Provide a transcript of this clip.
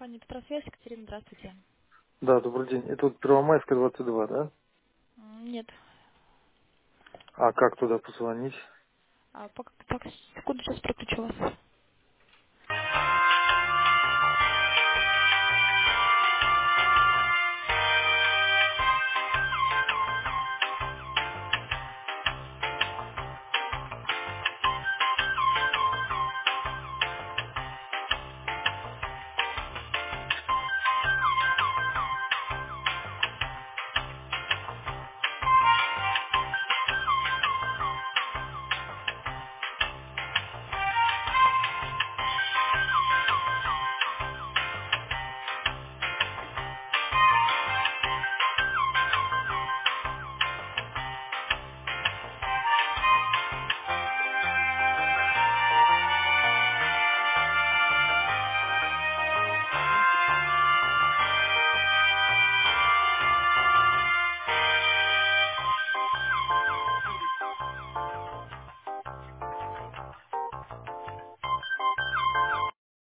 Компания «Петросвязь», Екатерина, здравствуйте. Да, добрый день. Это вот Первомайская, 22, да? Нет. А как туда позвонить? Так, секунду, сейчас подключу вас.